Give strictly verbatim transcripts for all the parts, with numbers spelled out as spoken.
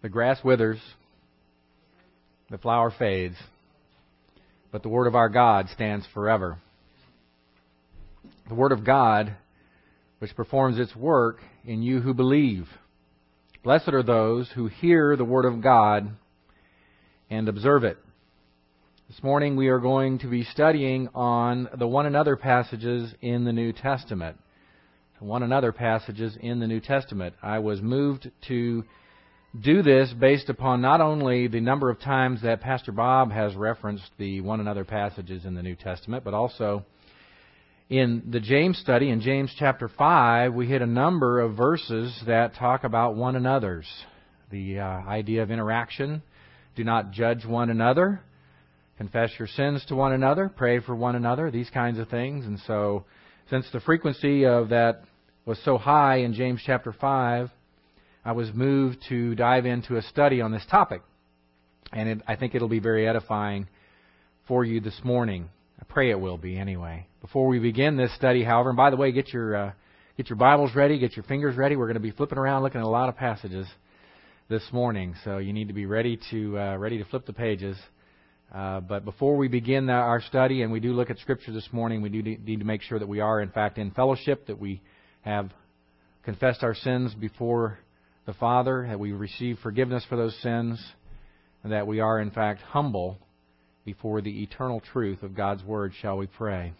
The grass withers, the flower fades, but the Word of our God stands forever. The Word of God, which performs its work in you who believe. Blessed are those who hear the Word of God and observe it. This morning we are going to be studying on the one another passages in the New Testament. One another passages in the New Testament. I was moved to do this based upon not only the number of times that Pastor Bob has referenced the one another passages in the New Testament, but also in the James study, in James chapter five, we hit a number of verses that talk about one another's. The uh, idea of interaction. Do not judge one another. Confess your sins to one another. Pray for one another. These kinds of things. And so, since the frequency of that was so high in James chapter five, I was moved to dive into a study on this topic. And it, I think it'll be very edifying for you this morning. I pray it will be anyway. Before we begin this study, however, and by the way, get your uh, get your Bibles ready, get your fingers ready. We're going to be flipping around looking at a lot of passages this morning. So you need to be ready to uh, ready to flip the pages. Uh, but before we begin the, our study, and we do look at Scripture this morning, we do need to make sure that we are, in fact, in fellowship, that we have confessed our sins before the Father, that we receive forgiveness for those sins, and that we are, in fact, humble before the eternal truth of God's Word. Shall we pray?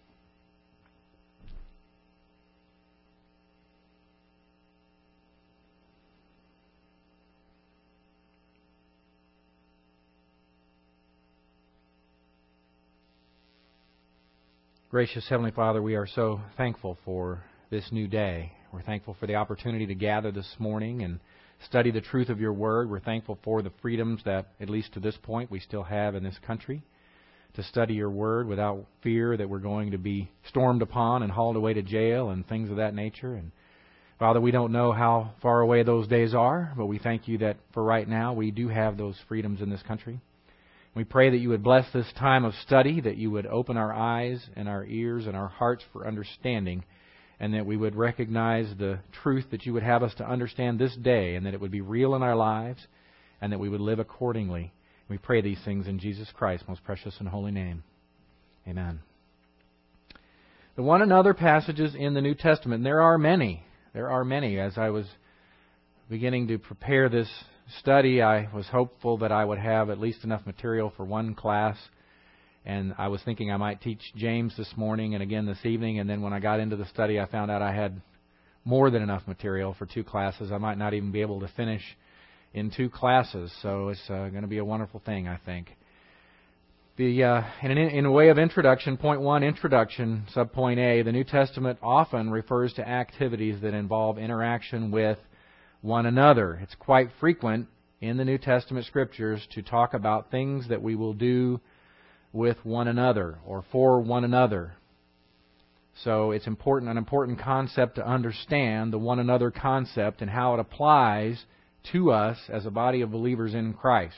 Gracious Heavenly Father, we are so thankful for this new day. We're thankful for the opportunity to gather this morning and study the truth of your Word. We're thankful for the freedoms that, at least to this point, we still have in this country to study your Word without fear that we're going to be stormed upon and hauled away to jail and things of that nature. And Father, we don't know how far away those days are, but we thank you that for right now we do have those freedoms in this country. We pray that you would bless this time of study, that you would open our eyes and our ears and our hearts for understanding, and that we would recognize the truth that you would have us to understand this day, and that it would be real in our lives, and that we would live accordingly. We pray these things in Jesus Christ's most precious and holy name. Amen. The one another passages in the New Testament, and there are many. There are many. As I was beginning to prepare this study, I was hopeful that I would have at least enough material for one class. And I was thinking I might teach James this morning and again this evening. And then when I got into the study, I found out I had more than enough material for two classes. I might not even be able to finish in two classes. So it's uh, going to be a wonderful thing, I think. The uh, in, in a way of introduction, point one, introduction, subpoint A, the New Testament often refers to activities that involve interaction with one another. It's quite frequent in the New Testament Scriptures to talk about things that we will do with one another or for one another. So it's important, an important concept to understand, the one another concept and how it applies to us as a body of believers in Christ.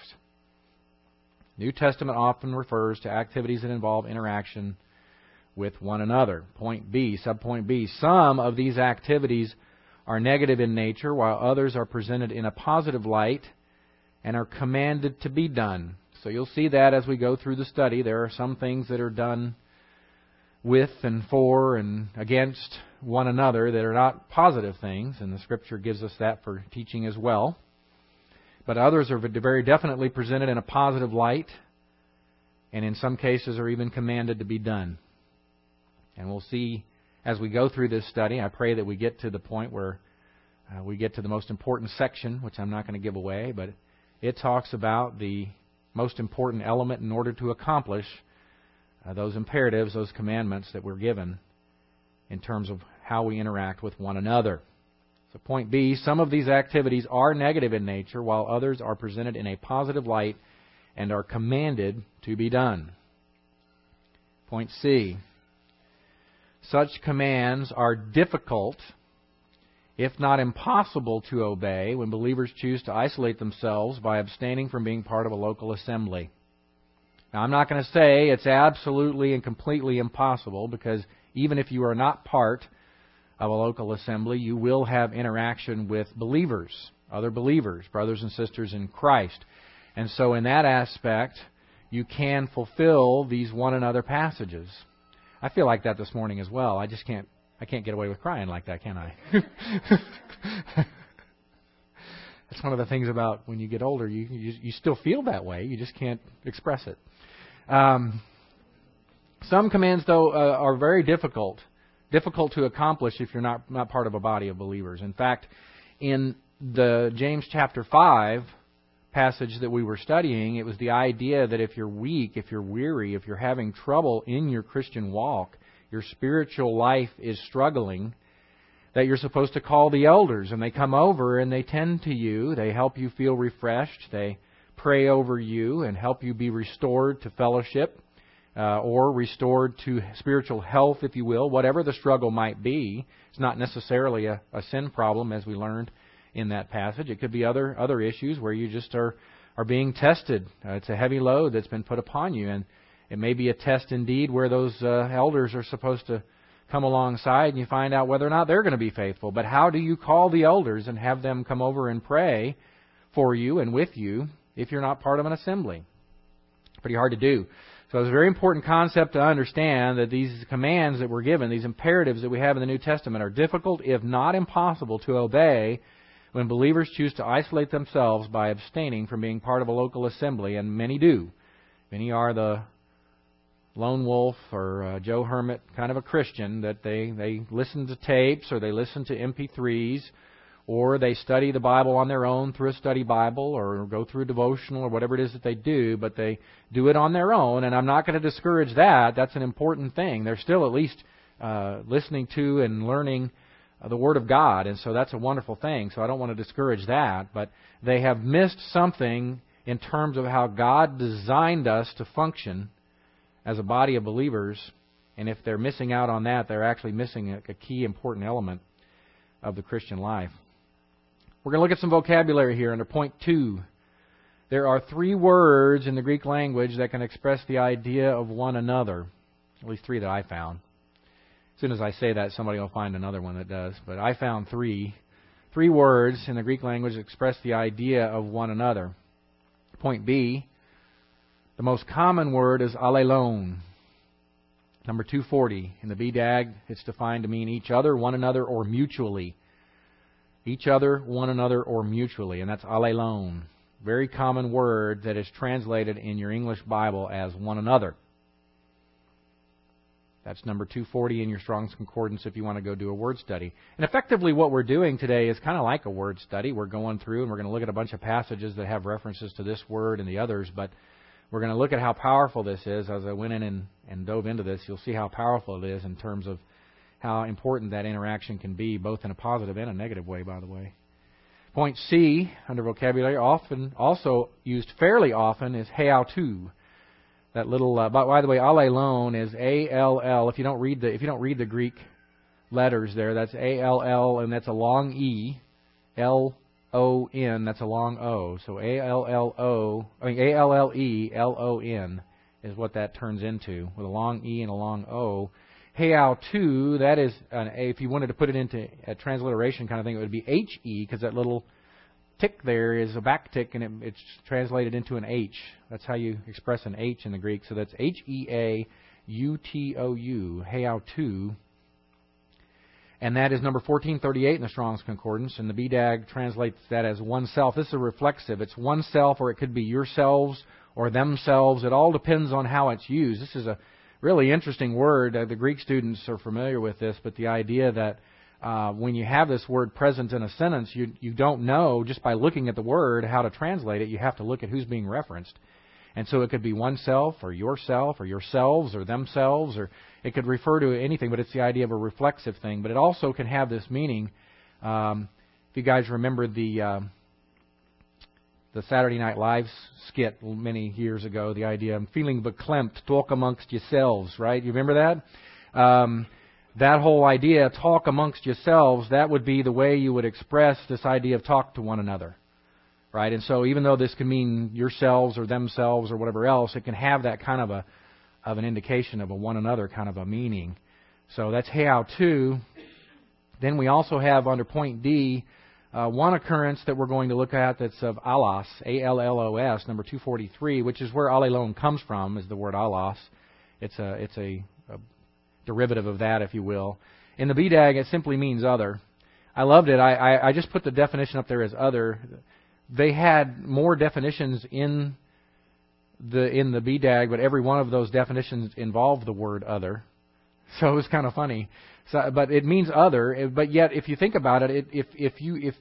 New Testament often refers to activities that involve interaction with one another. Point B, subpoint B, some of these activities are negative in nature while others are presented in a positive light and are commanded to be done. So you'll see that as we go through the study. There are some things that are done with and for and against one another that are not positive things, and the Scripture gives us that for teaching as well. But others are very definitely presented in a positive light, and in some cases are even commanded to be done. And we'll see as we go through this study. I pray that we get to the point where uh, we get to the most important section, which I'm not going to give away, but it talks about the most important element in order to accomplish uh, those imperatives, those commandments that we're given in terms of how we interact with one another. So point B, some of these activities are negative in nature while others are presented in a positive light and are commanded to be done. Point C, such commands are difficult, if not impossible, to obey when believers choose to isolate themselves by abstaining from being part of a local assembly. Now, I'm not going to say it's absolutely and completely impossible, because even if you are not part of a local assembly, you will have interaction with believers, other believers, brothers and sisters in Christ. And so in that aspect, you can fulfill these one another passages. I feel like that this morning as well. I just can't I can't get away with crying like that, can I? That's one of the things about when you get older. You, you you still feel that way. You just can't express it. Um, some commands, though, uh, are very difficult, difficult to accomplish if you're not not part of a body of believers. In fact, in the James chapter five passage that we were studying, it was the idea that if you're weak, if you're weary, if you're having trouble in your Christian walk, your spiritual life is struggling, that you're supposed to call the elders, and they come over and they tend to you, they help you feel refreshed, they pray over you and help you be restored to fellowship, uh, or restored to spiritual health, if you will, whatever the struggle might be. It's not necessarily a, a sin problem, as we learned in that passage. It could be other other issues where you just are, are being tested. Uh, it's a heavy load that's been put upon you, and it may be a test indeed where those uh, elders are supposed to come alongside and you find out whether or not they're going to be faithful. But how do you call the elders and have them come over and pray for you and with you if you're not part of an assembly? Pretty hard to do. So it's a very important concept to understand that these commands that we're given, these imperatives that we have in the New Testament, are difficult, if not impossible, to obey when believers choose to isolate themselves by abstaining from being part of a local assembly, and many do. Many are the lone wolf or uh, Joe Hermit kind of a Christian, that they, they listen to tapes or they listen to M P threes, or they study the Bible on their own through a study Bible or go through a devotional or whatever it is that they do, but they do it on their own. And I'm not going to discourage that. That's an important thing. They're still at least uh, listening to and learning the Word of God, and so that's a wonderful thing. So I don't want to discourage that, but they have missed something in terms of how God designed us to function as a body of believers, and if they're missing out on that, they're actually missing a, a key important element of the Christian life. We're going to look at some vocabulary here under point two. There are three words in the Greek language that can express the idea of one another, at least three that I found. As soon as I say that, somebody will find another one that does. But I found three. Three words in the Greek language that express the idea of one another. Point B, the most common word is allelon. Number two forty. In the B D A G, it's defined to mean each other, one another, or mutually. Each other, one another, or mutually. And that's allelon. Very common word that is translated in your English Bible as one another. That's number two forty in your Strong's Concordance if you want to go do a word study. And effectively what we're doing today is kind of like a word study. We're going through and we're going to look at a bunch of passages that have references to this word and the others, but we're going to look at how powerful this is. As I went in and, and dove into this, you'll see how powerful it is in terms of how important that interaction can be, both in a positive and a negative way, by the way. Point C, under vocabulary, often also used fairly often, is heautou. That little, uh, by, by the way, allelon is A L L. If you don't read the if you don't read the Greek letters there, that's A L L, and that's a long E, L O N. That's a long O. So A L L O, I mean A L L E L O N is what that turns into, with a long E and a long O. Heautou, that is, an, if you wanted to put it into a transliteration kind of thing, it would be H E, because that little tick there is a back tick, and it, it's translated into an H. That's how you express an H in the Greek. So that's H E A U T O U, heautou. And that is number fourteen thirty-eight in the Strong's Concordance, and the B D A G translates that as oneself. This is a reflexive. It's oneself, or it could be yourselves or themselves. It all depends on how it's used. This is a really interesting word. Uh, the Greek students are familiar with this, but the idea that Uh, when you have this word present in a sentence, you you don't know, just by looking at the word, how to translate it. You have to look at who's being referenced. And so it could be oneself, or yourself, or yourselves, or themselves, or it could refer to anything, but it's the idea of a reflexive thing. But it also can have this meaning. Um, if you guys remember the uh, the Saturday Night Live skit many years ago, the idea, I'm feeling verklempt, talk amongst yourselves, right? You remember that? Um That whole idea, talk amongst yourselves, that would be the way you would express this idea of talk to one another. Right? And so even though this can mean yourselves or themselves or whatever else, it can have that kind of a of an indication of a one another kind of a meaning. So that's heautou. Then we also have under point D uh, one occurrence that we're going to look at that's of allos, A L L O S, number two forty-three, which is where alelon comes from, is the word allos. It's a it's a, a derivative of that, if you will. In the B D A G, it simply means other. I loved it. I, I, I just put the definition up there as other. They had more definitions in the in the B D A G, but every one of those definitions involved the word other. So it was kind of funny. So, but it means other. But yet, if you think about it, it if if you if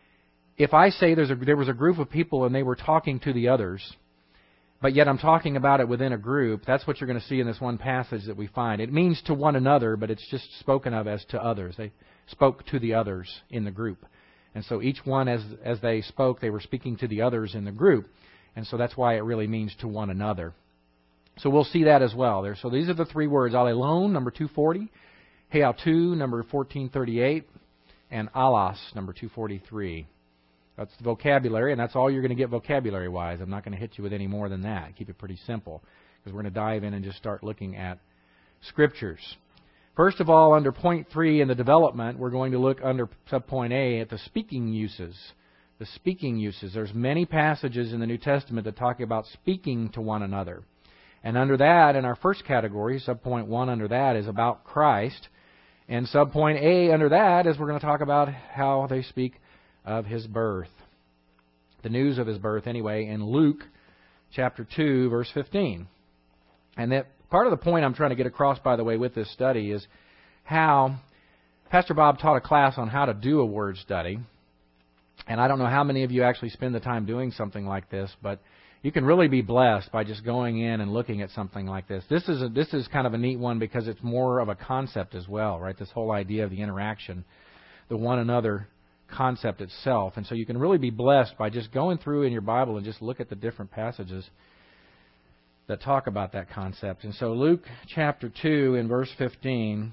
if I say there's a there was a group of people and they were talking to the others, but yet I'm talking about it within a group, that's what you're going to see in this one passage that we find. It means to one another, but it's just spoken of as to others. They spoke to the others in the group. And so each one, as as they spoke, they were speaking to the others in the group. And so that's why it really means to one another. So we'll see that as well. There. So these are the three words: alelon, number two forty, heautou, number fourteen thirty-eight, and allos, number two forty-three. That's the vocabulary, and that's all you're going to get vocabulary-wise. I'm not going to hit you with any more than that. Keep it pretty simple, because we're going to dive in and just start looking at Scriptures. First of all, under point three in the development, we're going to look under subpoint A at the speaking uses. The speaking uses. There's many passages in the New Testament that talk about speaking to one another. And under that, in our first category, subpoint one under that is about Christ. And subpoint A under that is we're going to talk about how they speak of His birth. The news of His birth, anyway, in Luke chapter two, verse fifteen. And that part of the point I'm trying to get across, by the way, with this study is how Pastor Bob taught a class on how to do a word study. And I don't know how many of you actually spend the time doing something like this, but you can really be blessed by just going in and looking at something like this. This is a, this is kind of a neat one because it's more of a concept as well, right? This whole idea of the interaction, the one another concept itself. And so you can really be blessed by just going through in your Bible and just look at the different passages that talk about that concept. And so Luke chapter two in verse fifteen,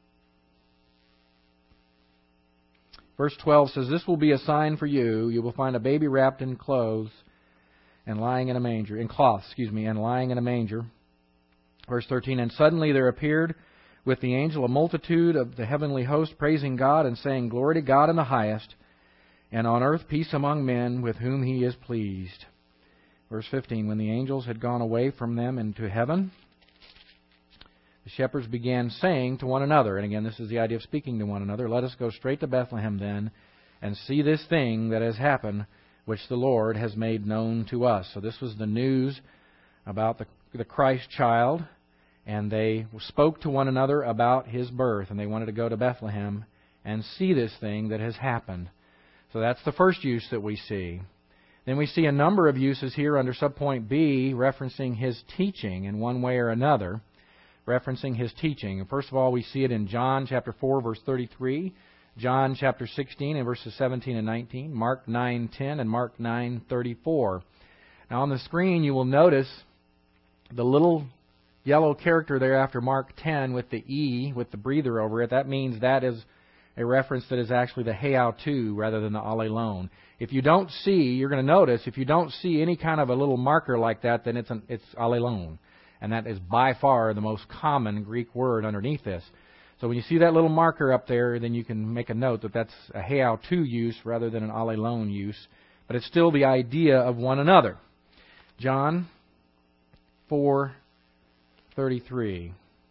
verse twelve says, "This will be a sign for you. You will find a baby wrapped in clothes and lying in a manger, in cloth, excuse me, and lying in a manger." Verse thirteen, "And suddenly there appeared with the angel a multitude of the heavenly host, praising God and saying, 'Glory to God in the highest, and on earth peace among men with whom He is pleased.'" Verse fifteen, "When the angels had gone away from them into heaven, the shepherds began saying to one another," and again, this is the idea of speaking to one another, "Let us go straight to Bethlehem then, and see this thing that has happened, which the Lord has made known to us." So this was the news about the, the Christ child, and they spoke to one another about His birth, and they wanted to go to Bethlehem and see this thing that has happened. So that's the first use that we see. Then we see a number of uses here under subpoint B referencing His teaching in one way or another, referencing His teaching. And first of all, we see it in John chapter four, verse thirty-three, John chapter sixteen and verses seventeen and nineteen, Mark nine ten and Mark nine thirty-four. Now on the screen you will notice the little yellow character there after Mark ten with the E, with the breather over it. That means that is a reference that is actually the heautou rather than the alelon. If you don't see, you're going to notice, if you don't see any kind of a little marker like that, then it's an, it's alelon. And that is by far the most common Greek word underneath this. So when you see that little marker up there, then you can make a note that that's a heautou use rather than an alelon use. But it's still the idea of one another. John four thirty-three.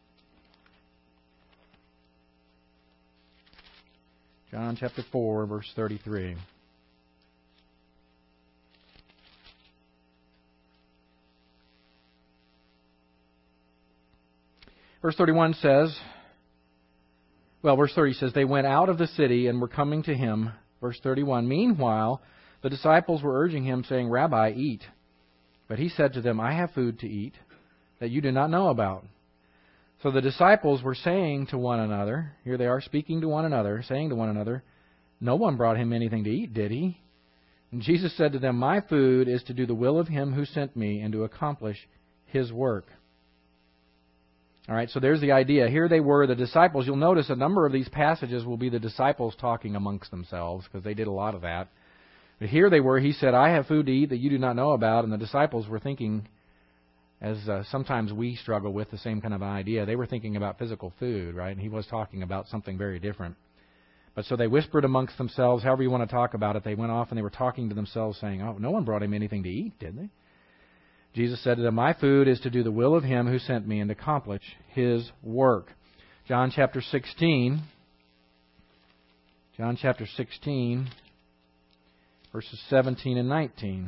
John chapter four, verse thirty-three. Verse thirty-one says, well, verse thirty says, "They went out of the city and were coming to Him." Verse thirty-one, "Meanwhile, the disciples were urging Him, saying, 'Rabbi, eat.' But He said to them, 'I have food to eat that you do not know about.'" So the disciples were saying to one another, here they are speaking to one another, saying to one another, "No one brought Him anything to eat, did He?" And Jesus said to them, "My food is to do the will of Him who sent Me and to accomplish His work." All right, so there's the idea. Here they were, the disciples. You'll notice a number of these passages will be the disciples talking amongst themselves, because they did a lot of that. But here they were. He said, "I have food to eat that you do not know about." And the disciples were thinking, as uh, sometimes we struggle with the same kind of idea, they were thinking about physical food, right? And He was talking about something very different. But so they whispered amongst themselves, however you want to talk about it. They went off and they were talking to themselves, saying, oh, no one brought him anything to eat, did they? Jesus said to them, my food is to do the will of him who sent me and to accomplish his work. John chapter sixteen. John chapter sixteen, verses seventeen and nineteen.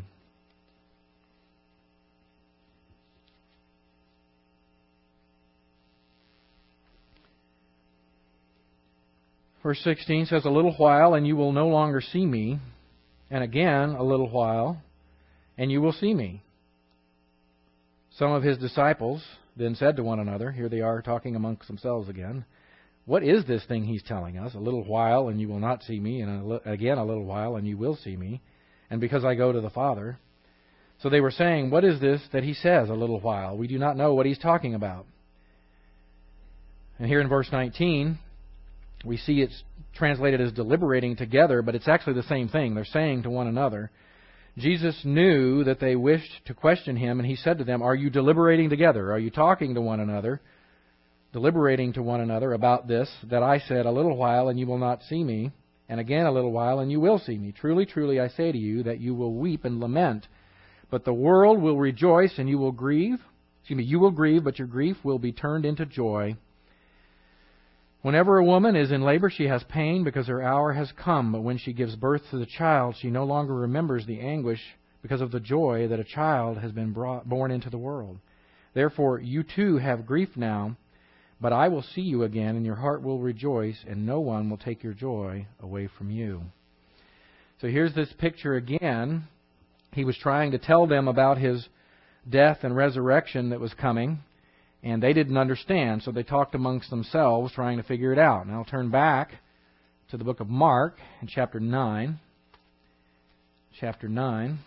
Verse sixteen says, a little while and you will no longer see me, and again a little while and you will see me. Some of his disciples then said to one another, here they are talking amongst themselves again, what is this thing he's telling us? A little while and you will not see me, and again a little while and you will see me, and because I go to the Father. So they were saying, what is this that he says, a little while? We do not know what he's talking about. And here in verse nineteen, we see it's translated as deliberating together, but it's actually the same thing. They're saying to one another. Jesus knew that they wished to question him, and he said to them, are you deliberating together? Are you talking to one another, deliberating to one another about this, that I said, a little while and you will not see me, and again a little while and you will see me? Truly, truly, I say to you that you will weep and lament, but the world will rejoice and you will grieve. Excuse me, you will grieve, but your grief will be turned into joy. Whenever a woman is in labor, she has pain because her hour has come. But when she gives birth to the child, she no longer remembers the anguish because of the joy that a child has been brought, born into the world. Therefore, you too have grief now, but I will see you again, and your heart will rejoice, and no one will take your joy away from you. So here's this picture again. He was trying to tell them about his death and resurrection that was coming. And they didn't understand, so they talked amongst themselves, trying to figure it out. Now I'll turn back to the book of Mark in chapter nine. Chapter nine.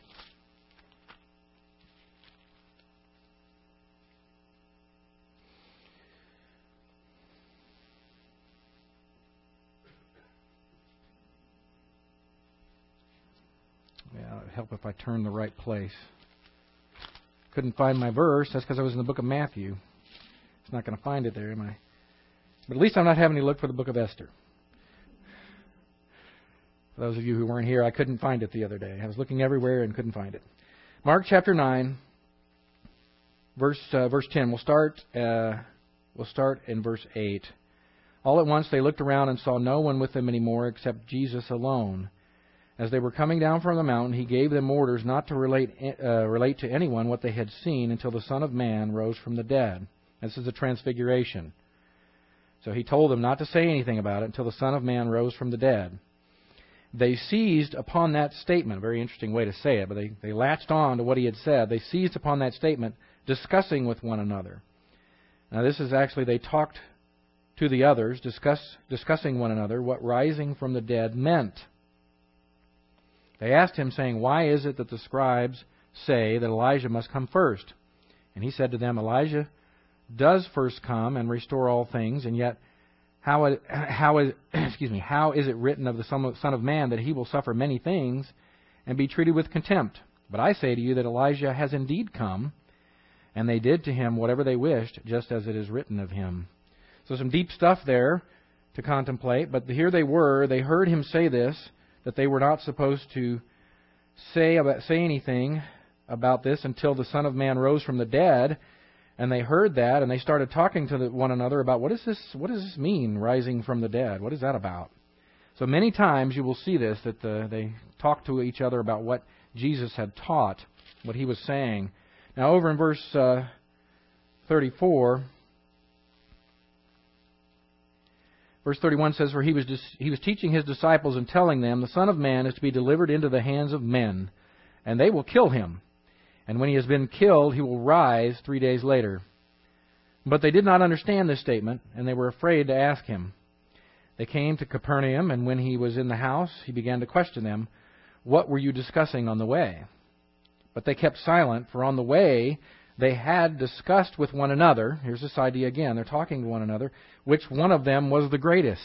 Yeah, it would help if I turn the right place. Couldn't find my verse. That's because I was in the book of Matthew. It's not going to find it there, am I? But at least I'm not having to look for the book of Esther. For those of you who weren't here, I couldn't find it the other day. I was looking everywhere and couldn't find it. Mark chapter nine, verse uh, verse ten. We'll start. Uh, we'll start in verse eight. All at once they looked around and saw no one with them anymore except Jesus alone. As they were coming down from the mountain, he gave them orders not to relate uh, relate to anyone what they had seen until the Son of Man rose from the dead. This is the transfiguration. So he told them not to say anything about it until the Son of Man rose from the dead. They seized upon that statement. A very interesting way to say it, but they, they latched on to what he had said. They seized upon that statement, discussing with one another. Now this is actually, they talked to the others, discuss, discussing one another what rising from the dead meant. They asked him, saying, why is it that the scribes say that Elijah must come first? And he said to them, Elijah does first come and restore all things, and yet how, how, is, excuse me, how is it written of the Son of Man that he will suffer many things and be treated with contempt? But I say to you that Elijah has indeed come, and they did to him whatever they wished, just as it is written of him. So some deep stuff there to contemplate, but here they were, they heard him say this, that they were not supposed to say about say anything about this until the Son of Man rose from the dead. And they heard that, and they started talking to one another about what is this? What does this mean, rising from the dead? What is that about? So many times you will see this, that the, they talk to each other about what Jesus had taught, what he was saying. Now over in verse uh, thirty-four. Verse thirty-one says, for he was dis- he was teaching his disciples and telling them, the Son of Man is to be delivered into the hands of men, and they will kill him. And when he has been killed, he will rise three days later. But they did not understand this statement, and they were afraid to ask him. They came to Capernaum, and when he was in the house, he began to question them, what were you discussing on the way? But they kept silent, for on the way they had discussed with one another, here's this idea again, they're talking to one another, which one of them was the greatest.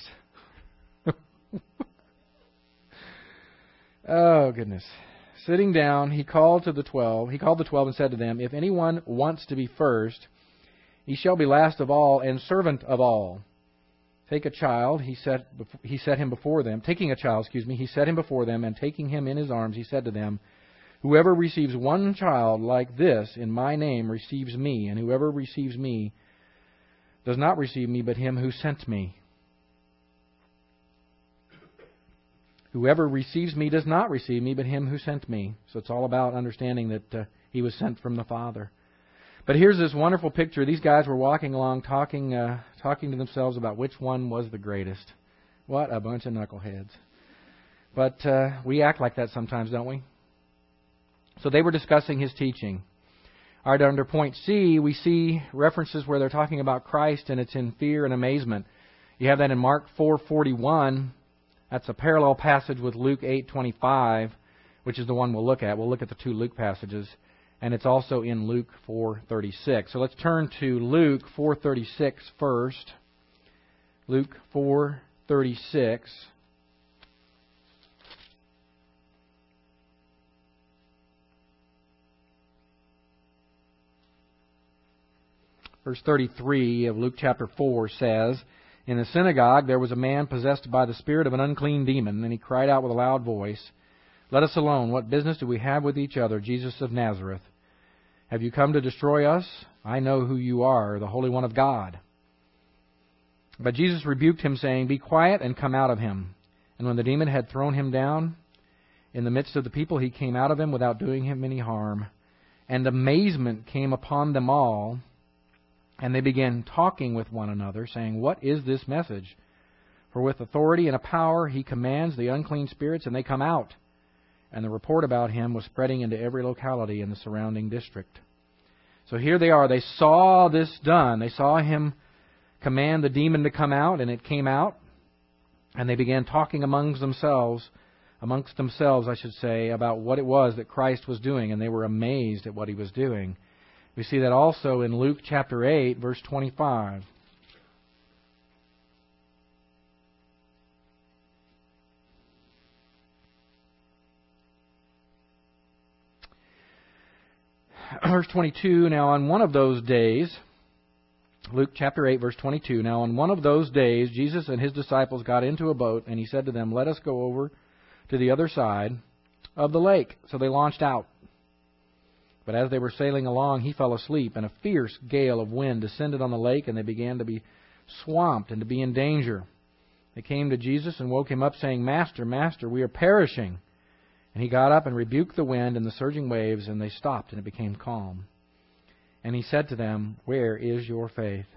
Oh, goodness. Sitting down, he called to the twelve, he called the twelve and said to them, if anyone wants to be first, he shall be last of all and servant of all. Take a child, he set, he set him before them. Taking a child, excuse me, he set him before them, and taking him in his arms, he said to them, "Whoever receives one child like this in my name receives me, and whoever receives me does not receive me, but him who sent me. Whoever receives me does not receive me, but him who sent me." So it's all about understanding that uh, he was sent from the Father. But here's this wonderful picture. These guys were walking along, talking, uh, talking to themselves about which one was the greatest. What a bunch of knuckleheads! But uh, we act like that sometimes, don't we? So they were discussing his teaching. All right, under point C, we see references where they're talking about Christ, and it's in fear and amazement. You have that in Mark four forty-one. That's a parallel passage with Luke eight twenty-five, which is the one we'll look at. We'll look at the two Luke passages. And it's also in Luke four thirty-six. So let's turn to Luke four thirty-six first. Luke four thirty-six. Verse thirty-three of Luke chapter four says, "In the synagogue there was a man possessed by the spirit of an unclean demon, and he cried out with a loud voice, 'Let us alone. What business do we have with each other, Jesus of Nazareth? Have you come to destroy us? I know who you are, the Holy One of God.' But Jesus rebuked him, saying, 'Be quiet and come out of him.' And when the demon had thrown him down in the midst of the people, he came out of him without doing him any harm. And amazement came upon them all, and they began talking with one another, saying, 'What is this message? For with authority and a power he commands the unclean spirits, and they come out.' And the report about him was spreading into every locality in the surrounding district." So here they are. They saw this done. They saw him command the demon to come out, and it came out. And they began talking amongst themselves, amongst themselves, I should say, about what it was that Christ was doing, and they were amazed at what he was doing. We see that also in Luke chapter eight, verse twenty-five. Verse twenty-two, "Now on one of those days," Luke chapter eight, verse twenty-two, "Now on one of those days Jesus and his disciples got into a boat, and he said to them, 'Let us go over to the other side of the lake.' So they launched out. But as they were sailing along, he fell asleep, and a fierce gale of wind descended on the lake, and they began to be swamped and to be in danger. They came to Jesus and woke him up, saying, 'Master, Master, we are perishing.' And he got up and rebuked the wind and the surging waves, and they stopped, and it became calm. And he said to them, 'Where is your faith?'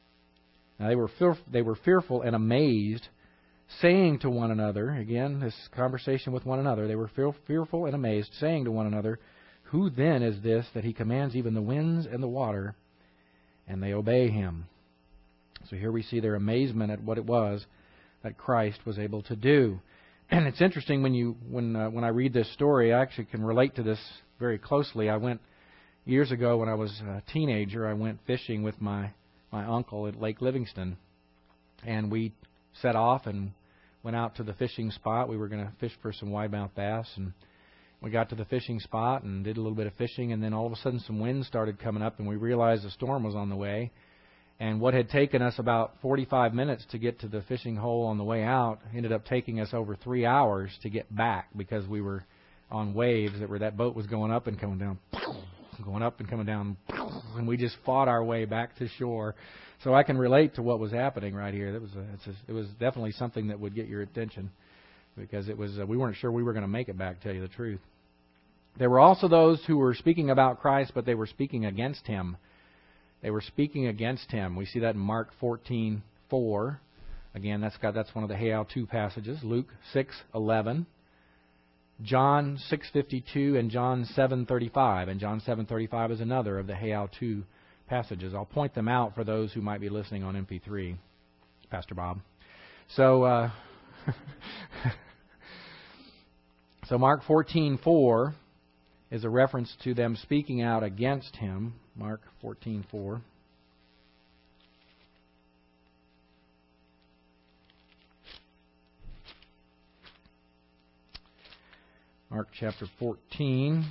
Now they were fear- they were fearful and amazed, saying to one another," again, this conversation with one another, "they were fear- fearful and amazed, saying to one another, 'Who then is this that he commands even the winds and the water, and they obey him?'" So here we see their amazement at what it was that Christ was able to do. And it's interesting when you when uh, when I read this story, I actually can relate to this very closely. I went years ago when I was a teenager. I went fishing with my my uncle at Lake Livingston, and we set off and went out to the fishing spot. We were going to fish for some widemouth bass, and we got to the fishing spot and did a little bit of fishing, and then all of a sudden some wind started coming up, and we realized a storm was on the way. And what had taken us about forty-five minutes to get to the fishing hole on the way out ended up taking us over three hours to get back, because we were on waves that were that boat was going up and coming down, going up and coming down, and we just fought our way back to shore. So I can relate to what was happening right here. That was a, it's a, it was definitely something that would get your attention, because it was uh, we weren't sure we were going to make it back, to tell you the truth. There were also those who were speaking about Christ, but they were speaking against him. They were speaking against him. We see that in Mark fourteen four. Again, that's got that's one of the Hey How two passages. Luke six eleven, John six fifty-two, and John seven thirty-five. And John seven thirty-five is another of the Hey How two passages. I'll point them out for those who might be listening on M P three. Pastor Bob. So, uh, so Mark fourteen four is a reference to them speaking out against him. Mark fourteen four. Mark chapter fourteen.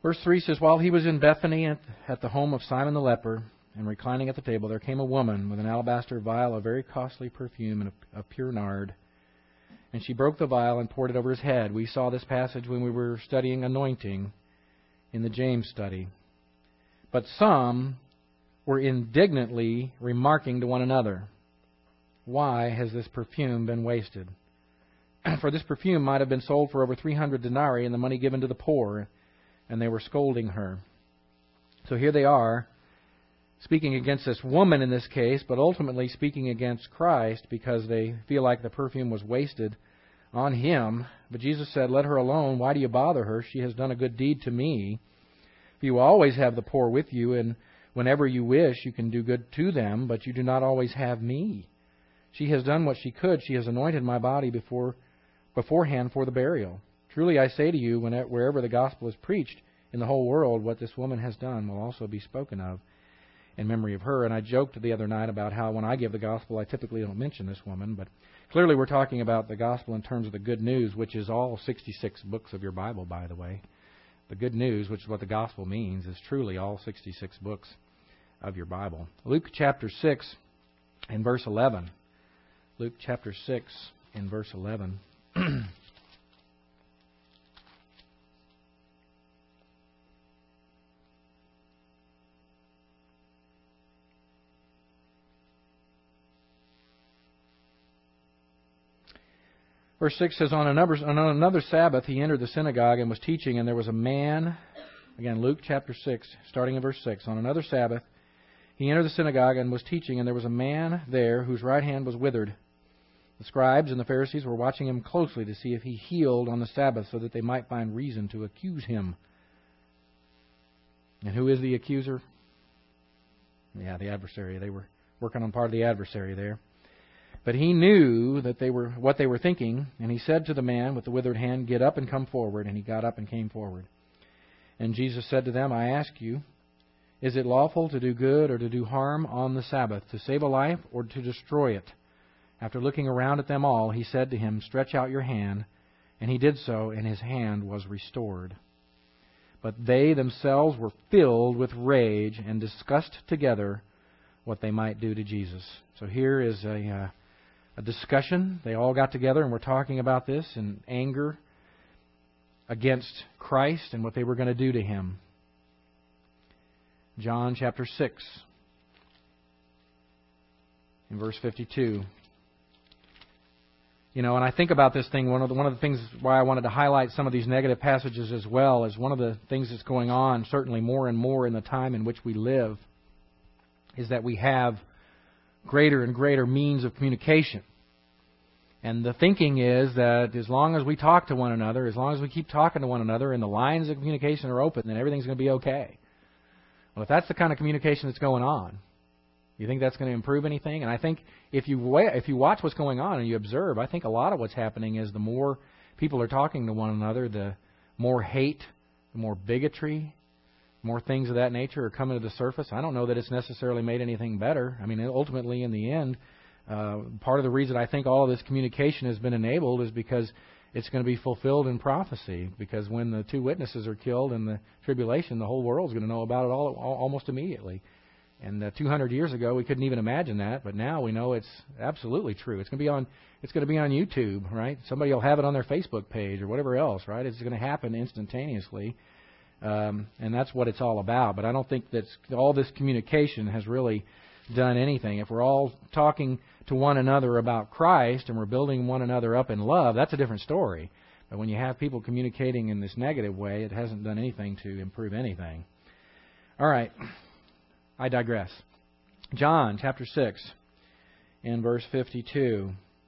Verse three says, While he was in Bethany at, at the home of Simon the leper, and reclining at the table, there came a woman with an alabaster vial of very costly perfume and a, a pure nard. And she broke the vial and poured it over his head. We saw this passage when we were studying anointing in the James study. But some were indignantly remarking to one another, Why has this perfume been wasted? For this perfume might have been sold for over three hundred denarii and the money given to the poor. And they were scolding her. So here they are, speaking against this woman in this case, but ultimately speaking against Christ because they feel like the perfume was wasted on Him. But Jesus said, Let her alone. Why do you bother her? She has done a good deed to me. For you always have the poor with you, and whenever you wish, you can do good to them, but you do not always have me. She has done what she could. She has anointed my body before beforehand for the burial. Truly I say to you, wherever the gospel is preached in the whole world, what this woman has done will also be spoken of in memory of her. And I joked the other night about how when I give the gospel, I typically don't mention this woman, but clearly we're talking about the gospel in terms of the good news, which is all sixty-six books of your Bible, by the way. The good news, which is what the gospel means, is truly all sixty-six books of your Bible. Luke chapter six and verse eleven. Luke chapter six and verse eleven. Verse six says, on another, on another Sabbath he entered the synagogue and was teaching, and there was a man, again, Luke chapter six, starting in verse six. On another Sabbath he entered the synagogue and was teaching, and there was a man there whose right hand was withered. The scribes and the Pharisees were watching him closely to see if he healed on the Sabbath so that they might find reason to accuse him. And who is the accuser? Yeah, the adversary. They were working on part of the adversary there. But he knew that they were what they were thinking, and he said to the man with the withered hand, Get up and come forward. And he got up and came forward. And Jesus said to them, I ask you, is it lawful to do good or to do harm on the Sabbath, to save a life or to destroy it? After looking around at them all, he said to him, Stretch out your hand. And he did so, and his hand was restored. But they themselves were filled with rage and discussed together what they might do to Jesus. So here is a... Uh, A discussion. They all got together and were talking about this in anger against Christ and what they were going to do to Him. John chapter six, in verse fifty-two. You know, and I think about this thing, one of the, one of the things why I wanted to highlight some of these negative passages as well is one of the things that's going on, certainly more and more in the time in which we live, is that we have greater and greater means of communication. And the thinking is that as long as we talk to one another, as long as we keep talking to one another and the lines of communication are open, then everything's going to be okay. Well, if that's the kind of communication that's going on, you think that's going to improve anything? And I think if you if you watch what's going on and you observe, I think a lot of what's happening is the more people are talking to one another, the more hate, the more bigotry, more things of that nature are coming to the surface. I don't know that it's necessarily made anything better. I mean, ultimately, in the end, uh, part of the reason I think all of this communication has been enabled is because it's going to be fulfilled in prophecy. Because when the two witnesses are killed in the tribulation, the whole world's going to know about it all, all almost immediately. And uh, two hundred years ago, we couldn't even imagine that, but now we know it's absolutely true. It's going to be on. It's going to be on YouTube, right? Somebody will have it on their Facebook page or whatever else, right? It's going to happen instantaneously. Um, and that's what it's all about. But I don't think that all this communication has really done anything. If we're all talking to one another about Christ and we're building one another up in love, that's a different story. But when you have people communicating in this negative way, it hasn't done anything to improve anything. All right. I digress. John chapter six and verse fifty-two.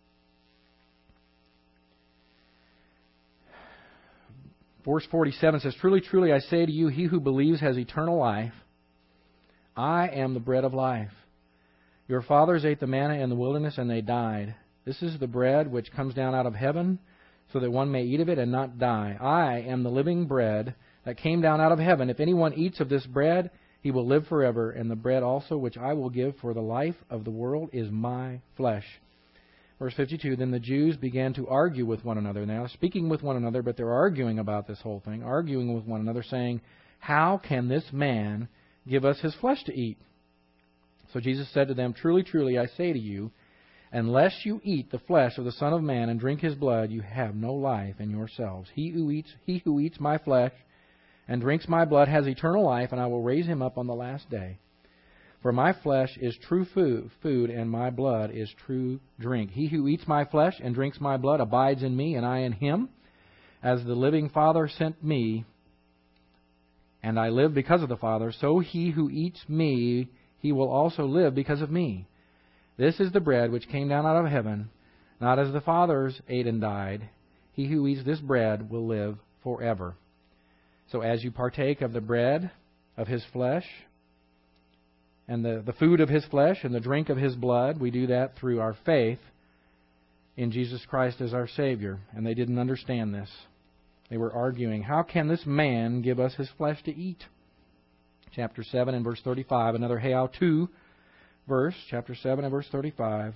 Verse forty-seven says, Truly, truly, I say to you, he who believes has eternal life. I am the bread of life. Your fathers ate the manna in the wilderness, and they died. This is the bread which comes down out of heaven, so that one may eat of it and not die. I am the living bread that came down out of heaven. If anyone eats of this bread, he will live forever. And the bread also which I will give for the life of the world is my flesh. Verse fifty-two, Then the Jews began to argue with one another. Now, speaking with one another, but they're arguing about this whole thing, arguing with one another, saying, how can this man give us his flesh to eat? So Jesus said to them, Truly, truly, I say to you, unless you eat the flesh of the Son of Man and drink his blood, you have no life in yourselves. He who eats, he who eats my flesh and drinks my blood has eternal life, and I will raise him up on the last day. For my flesh is true food, food, and my blood is true drink. He who eats my flesh and drinks my blood abides in me, and I in him. As the living Father sent me, and I live because of the Father, so he who eats me, he will also live because of me. This is the bread which came down out of heaven, not as the fathers ate and died. He who eats this bread will live forever. So as you partake of the bread of his flesh, and the, the food of his flesh and the drink of his blood, we do that through our faith in Jesus Christ as our Savior. And they didn't understand this. They were arguing, how can this man give us his flesh to eat? Chapter seven and verse thirty-five, another how to verse, chapter seven and verse thirty-five.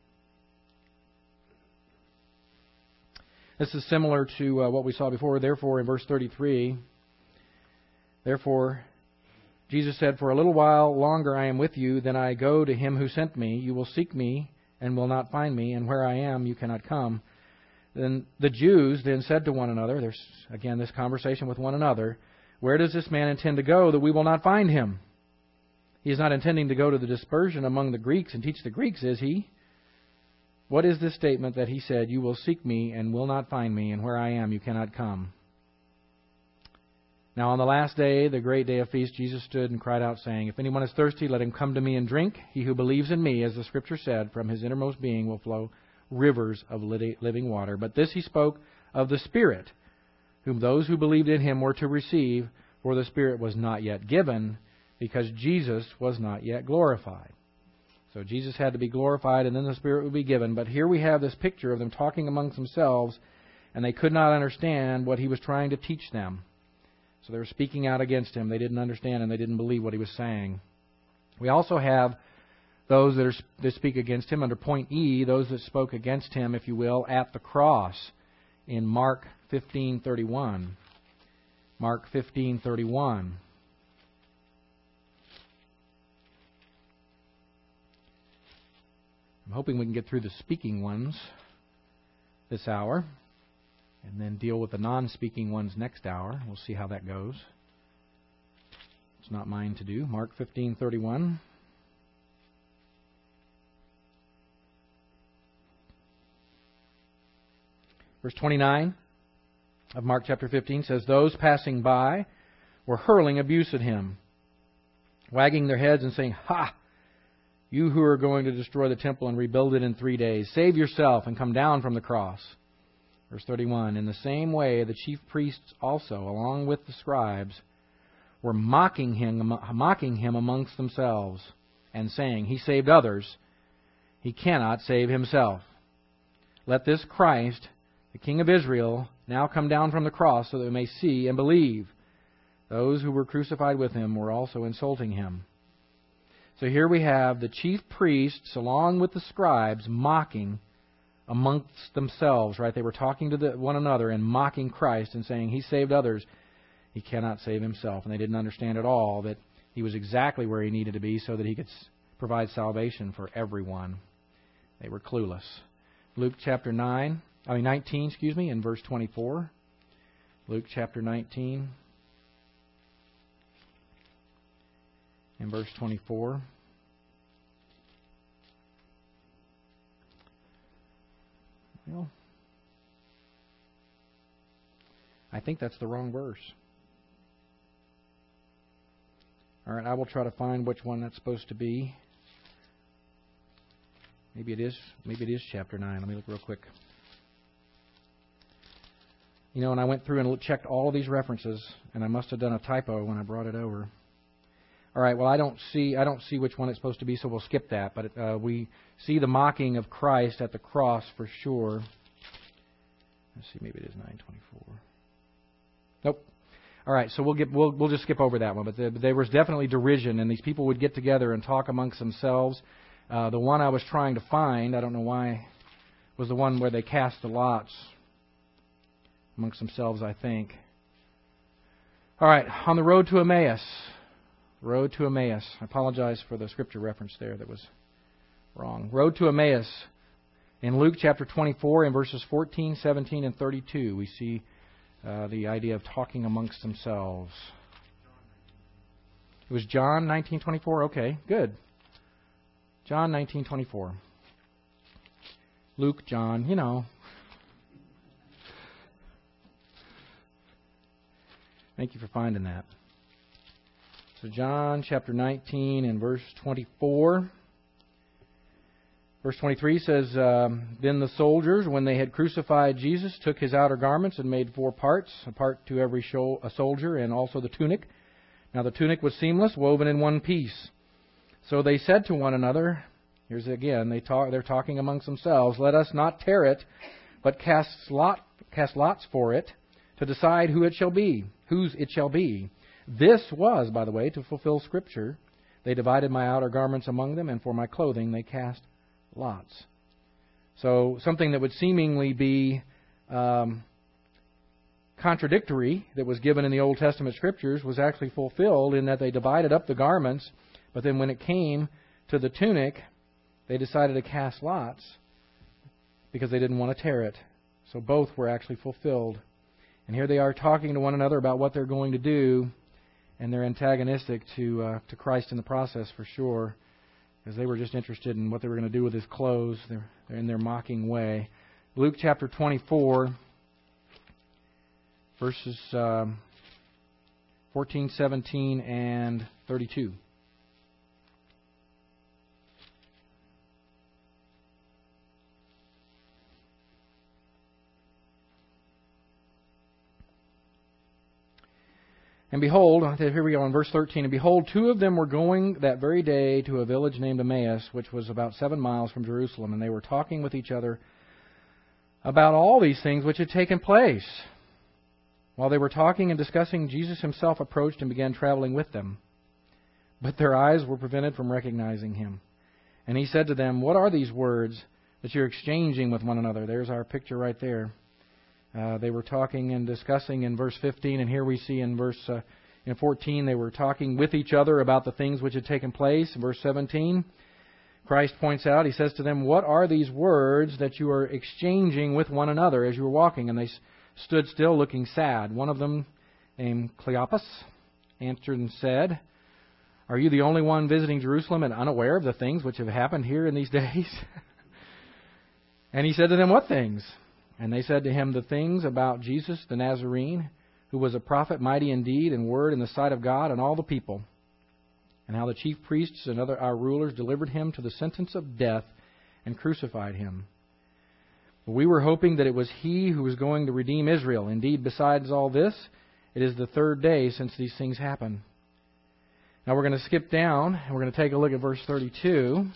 This is similar to uh, what we saw before. Therefore, in verse thirty-three, therefore, Jesus said, For a little while longer I am with you, then I go to him who sent me. You will seek me and will not find me, and where I am you cannot come. Then the Jews then said to one another, there's again this conversation with one another, Where does this man intend to go that we will not find him? He is not intending to go to the dispersion among the Greeks and teach the Greeks, is he? What is this statement that he said, You will seek me and will not find me, and where I am you cannot come? Now on the last day, the great day of feast, Jesus stood and cried out, saying, If anyone is thirsty, let him come to me and drink. He who believes in me, as the Scripture said, from his innermost being will flow rivers of living water. But this he spoke of the Spirit, whom those who believed in him were to receive, for the Spirit was not yet given, because Jesus was not yet glorified. So Jesus had to be glorified, and then the Spirit would be given. But here we have this picture of them talking amongst themselves, and they could not understand what he was trying to teach them. So they were speaking out against him. They didn't understand, and they didn't believe what he was saying. We also have those that, are, that speak against him under point E, those that spoke against him, if you will, at the cross in Mark fifteen thirty-one. Mark fifteen thirty-one. I'm hoping we can get through the speaking ones this hour, and then deal with the non-speaking ones next hour. We'll see how that goes. It's not mine to do. Mark fifteen thirty-one. Verse twenty-nine of Mark chapter fifteen says, Those passing by were hurling abuse at him, wagging their heads and saying, Ha! You who are going to destroy the temple and rebuild it in three days, save yourself and come down from the cross. Verse thirty-one, In the same way the chief priests also, along with the scribes, were mocking him, mocking him amongst themselves, and saying, He saved others, he cannot save himself. Let this Christ, the King of Israel, now come down from the cross so that we may see and believe. Those who were crucified with him were also insulting him. So here we have the chief priests, along with the scribes, mocking amongst themselves, right? They were talking to the, one another and mocking Christ and saying, He saved others, he cannot save himself. And they didn't understand at all that he was exactly where he needed to be so that he could provide salvation for everyone. They were clueless. Luke chapter nine, I mean nineteen, excuse me, in verse twenty-four. Luke chapter nineteen, in verse twenty-four. Well, I think that's the wrong verse. All right, I will try to find which one that's supposed to be. Maybe it is. Maybe it is chapter nine. Let me look real quick. You know, and I went through and checked all of these references, and I must have done a typo when I brought it over. All right. Well, I don't see. I don't see which one it's supposed to be, so we'll skip that. But uh, we see the mocking of Christ at the cross for sure. Let's see. Maybe it is nine twenty-four. Nope. All right. So we'll get. We'll we'll just skip over that one. But the, there was definitely derision, and these people would get together and talk amongst themselves. Uh, the one I was trying to find, I don't know why, was the one where they cast the lots amongst themselves, I think. All right, on the road to Emmaus. Road to Emmaus. I apologize for the scripture reference there that was wrong. Road to Emmaus. In Luke chapter twenty-four, in verses fourteen, seventeen, and thirty-two, we see uh, the idea of talking amongst themselves. It was John nineteen twenty-four? Okay, good. John nineteen twenty-four. Luke, John, you know. Thank you for finding that. So John chapter nineteen and verse twenty-four. Verse twenty-three says, um, Then the soldiers, when they had crucified Jesus, took his outer garments and made four parts, a part to every sho- a soldier, and also the tunic. Now the tunic was seamless, woven in one piece. So they said to one another, here's again, they talk, they're talking amongst themselves, Let us not tear it, but cast, lot, cast lots for it, to decide who it shall be, whose it shall be. This was, by the way, to fulfill Scripture. They divided my outer garments among them, and for my clothing they cast lots. So something that would seemingly be um, contradictory that was given in the Old Testament Scriptures was actually fulfilled in that they divided up the garments, but then when it came to the tunic, they decided to cast lots because they didn't want to tear it. So both were actually fulfilled. And here they are talking to one another about what they're going to do, and they're antagonistic to uh, to Christ in the process for sure, because they were just interested in what they were going to do with his clothes. They're, they're in their mocking way. Luke chapter twenty-four, verses um, fourteen, seventeen, and thirty-two. And behold, here we go in verse thirteen, And behold, two of them were going that very day to a village named Emmaus, which was about seven miles from Jerusalem, and they were talking with each other about all these things which had taken place. While they were talking and discussing, Jesus himself approached and began traveling with them. But their eyes were prevented from recognizing him. And he said to them, What are these words that you're exchanging with one another? There's our picture right there. Uh, they were talking and discussing in verse fifteen, and here we see in verse uh, in fourteen, they were talking with each other about the things which had taken place. In verse seventeen, Christ points out, he says to them, What are these words that you are exchanging with one another as you were walking? And they stood still looking sad. One of them, named Cleopas, answered and said, Are you the only one visiting Jerusalem and unaware of the things which have happened here in these days? And he said to them, What things? And they said to him, The things about Jesus the Nazarene, who was a prophet, mighty in deed and word in the sight of God and all the people, and how the chief priests and other our rulers delivered him to the sentence of death and crucified him. But we were hoping that it was he who was going to redeem Israel. Indeed, besides all this, it is the third day since these things happened. Now we're going to skip down, and we're going to take a look at verse thirty-two.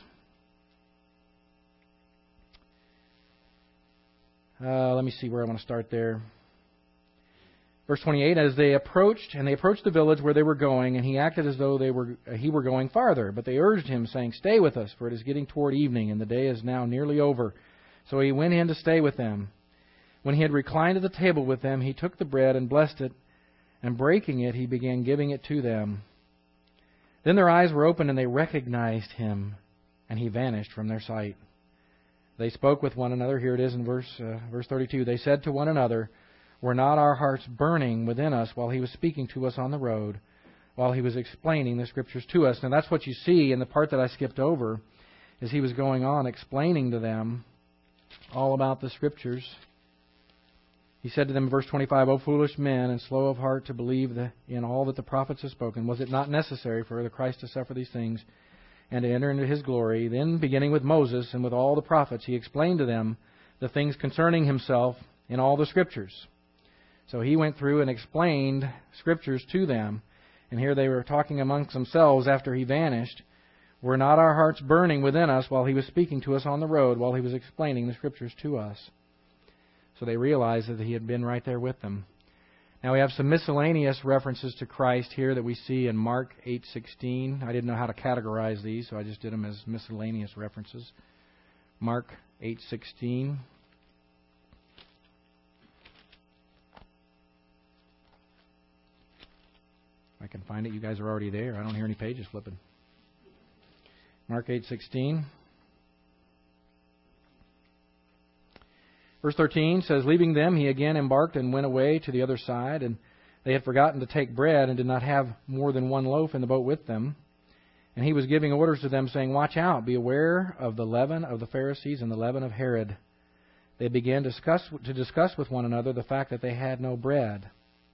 Uh, let me see where I want to start there. Verse twenty-eight, as they approached, and they approached the village where they were going, and he acted as though they were uh, he were going farther. But they urged him, saying, Stay with us, for it is getting toward evening, and the day is now nearly over. So he went in to stay with them. When he had reclined at the table with them, he took the bread and blessed it, and breaking it, he began giving it to them. Then their eyes were opened, and they recognized him, and he vanished from their sight. They spoke with one another. Here it is in verse uh, verse thirty-two. They said to one another, Were not our hearts burning within us while he was speaking to us on the road, while he was explaining the Scriptures to us? Now that's what you see in the part that I skipped over, is he was going on explaining to them all about the Scriptures. He said to them in verse twenty-five, O foolish men, and slow of heart to believe the, in all that the prophets have spoken, was it not necessary for the Christ to suffer these things and to enter into his glory? Then, beginning with Moses and with all the prophets, he explained to them the things concerning himself in all the Scriptures. So he went through and explained Scriptures to them. And here they were talking amongst themselves after he vanished. Were not our hearts burning within us while he was speaking to us on the road, while he was explaining the Scriptures to us? So they realized that he had been right there with them. Now we have some miscellaneous references to Christ here that we see in Mark eight sixteen. I didn't know how to categorize these, so I just did them as miscellaneous references. Mark eight sixteen. I can find it. You guys are already there. I don't hear any pages flipping. Mark eight sixteen. Verse thirteen says, leaving them, he again embarked and went away to the other side, and they had forgotten to take bread and did not have more than one loaf in the boat with them. And he was giving orders to them, saying, watch out, be aware of the leaven of the Pharisees and the leaven of Herod. They began discuss, to discuss with one another the fact that they had no bread.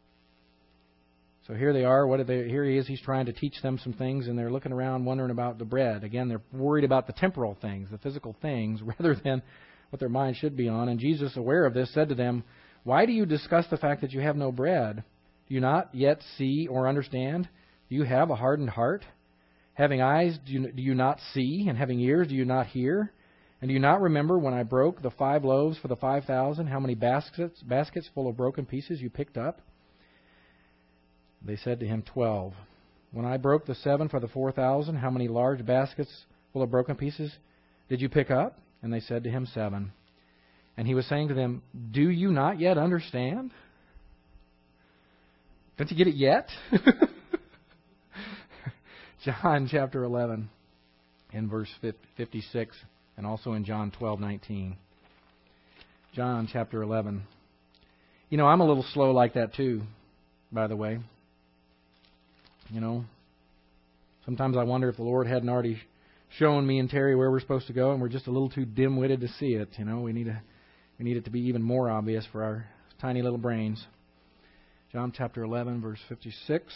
So here they are. What are they, here he is. He's trying to teach them some things, and they're looking around wondering about the bread. Again, they're worried about the temporal things, the physical things, rather than what their mind should be on. And Jesus, aware of this, said to them, why do you discuss the fact that you have no bread? Do you not yet see or understand? Do you have a hardened heart? Having eyes, do you, do you not see? And having ears, do you not hear? And do you not remember when I broke the five loaves for the five thousand, how many baskets, baskets full of broken pieces you picked up? They said to him, twelve. When I broke the seven for the four thousand, how many large baskets full of broken pieces did you pick up? And they said to him, seven. And he was saying to them, do you not yet understand? Don't you get it yet? John chapter eleven in verse fifty-six, and also in John twelve nineteen. John chapter eleven. You know, I'm a little slow like that too, by the way. You know, sometimes I wonder if the Lord hadn't already shown me and Terry where we're supposed to go, and we're just a little too dim-witted to see it. You know, we need to, we need it to be even more obvious for our tiny little brains. John chapter eleven, verse fifty-six.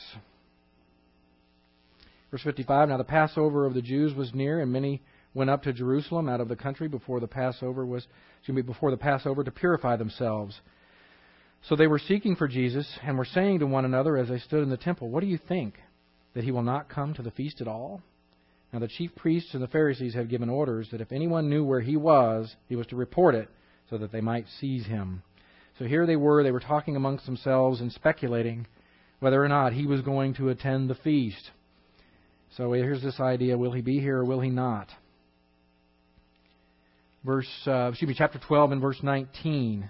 Verse fifty-five, now the Passover of the Jews was near, and many went up to Jerusalem out of the country before the Passover was, excuse me, before the Passover to purify themselves. So they were seeking for Jesus, and were saying to one another as they stood in the temple, what do you think, that he will not come to the feast at all? Now the chief priests and the Pharisees had given orders that if anyone knew where he was, he was to report it, so that they might seize him. So here they were, they were talking amongst themselves and speculating whether or not he was going to attend the feast. So here's this idea, will he be here or will he not? Verse, uh, excuse me, chapter twelve and verse nineteen.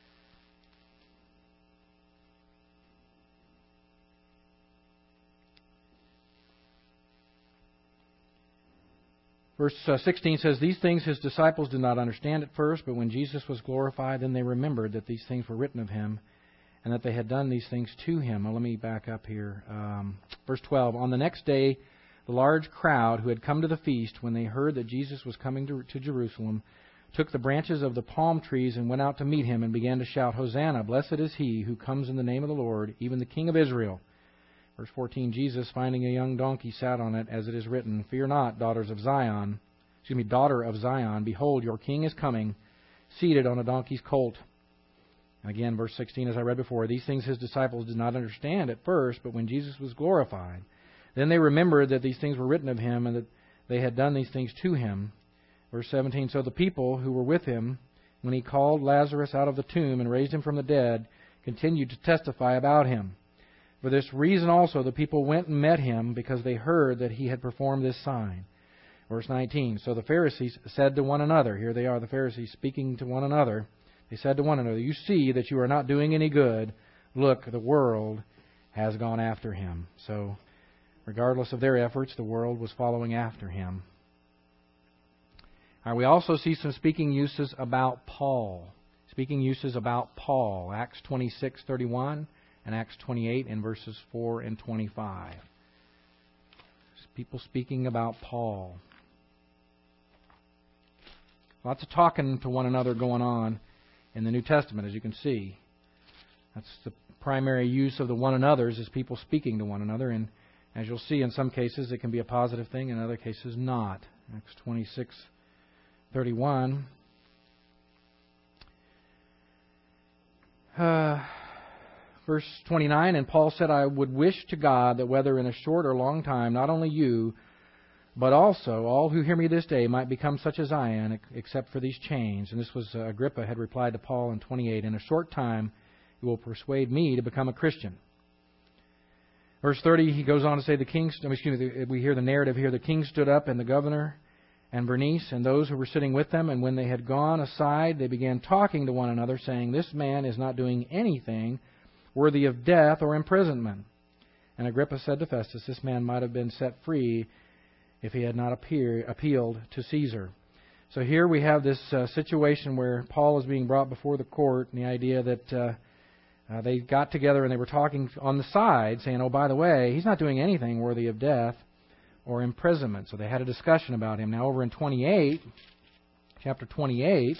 Verse uh, sixteen says, these things his disciples did not understand at first, but when Jesus was glorified, then they remembered that these things were written of him, and that they had done these things to him. Well, let me back up here. Um, verse twelve, on the next day, the large crowd who had come to the feast, when they heard that Jesus was coming to, to Jerusalem, took the branches of the palm trees and went out to meet him and began to shout, Hosanna, blessed is he who comes in the name of the Lord, even the King of Israel. Verse fourteen, Jesus, finding a young donkey, sat on it, as it is written, fear not, daughters of Zion, excuse me, daughter of Zion, behold, your king is coming, seated on a donkey's colt. And again, verse sixteen, as I read before, these things his disciples did not understand at first, but when Jesus was glorified, then they remembered that these things were written of him, and that they had done these things to him. Verse seventeen, so the people who were with him, when he called Lazarus out of the tomb and raised him from the dead, continued to testify about him. For this reason also the people went and met him, because they heard that he had performed this sign. Verse nineteen, so the Pharisees said to one another, here they are, the Pharisees speaking to one another, they said to one another, you see that you are not doing any good. Look, the world has gone after him. So, regardless of their efforts, the world was following after him. All right, we also see some speaking uses about Paul. Speaking uses about Paul. Acts twenty-six thirty-one and Acts twenty-eight in verses four and twenty-five. People speaking about Paul. Lots of talking to one another going on in the New Testament, as you can see. That's the primary use of the one another's, is people speaking to one another. And as you'll see, in some cases it can be a positive thing, in other cases not. Acts twenty-six thirty-one. Uh, verse twenty-nine, and Paul said, I would wish to God that whether in a short or long time, not only you, but also all who hear me this day might become such as I am, except for these chains. And this was uh, Agrippa had replied to Paul in twenty-eight, in a short time you will persuade me to become a Christian. Verse thirty, he goes on to say, the king, excuse me, we hear the narrative here, the king stood up, and the governor and Bernice and those who were sitting with them, and when they had gone aside, they began talking to one another, saying, this man is not doing anything worthy of death or imprisonment. And Agrippa said to Festus, "This man might have been set free if he had not appear, appealed to Caesar." So here we have this uh, situation where Paul is being brought before the court, and the idea that uh, uh, they got together and they were talking on the side, saying, "Oh, by the way, he's not doing anything worthy of death or imprisonment." So they had a discussion about him. Now over in twenty-eight, chapter twenty-eight,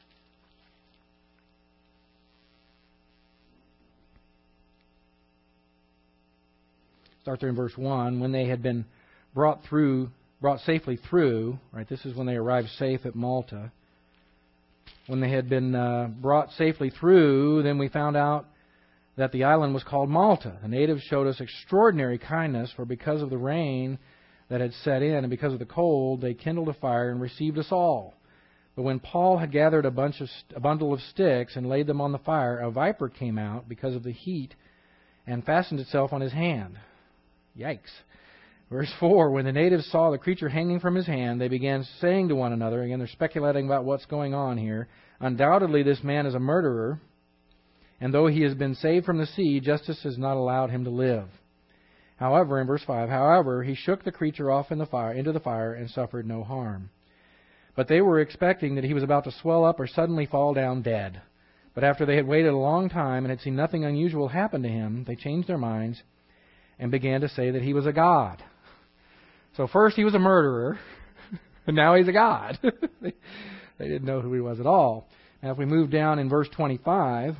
start there in verse one. When they had been brought through, brought safely through, right? This is when they arrived safe at Malta. When they had been uh, brought safely through, then we found out that the island was called Malta. The natives showed us extraordinary kindness, for because of the rain that had set in and because of the cold, they kindled a fire and received us all. But when Paul had gathered a bunch of a bundle of sticks and laid them on the fire, a viper came out because of the heat and fastened itself on his hand. Yikes. Verse four, when the natives saw the creature hanging from his hand, they began saying to one another, again they're speculating about what's going on here, "Undoubtedly this man is a murderer, and though he has been saved from the sea, justice has not allowed him to live." However, in verse five, however, he shook the creature off in the fire, into the fire and suffered no harm. But they were expecting that he was about to swell up or suddenly fall down dead. But after they had waited a long time and had seen nothing unusual happen to him, they changed their minds and began to say that he was a god. So first he was a murderer, and now he's a god. they, they didn't know who he was at all. Now if we move down in verse twenty-five,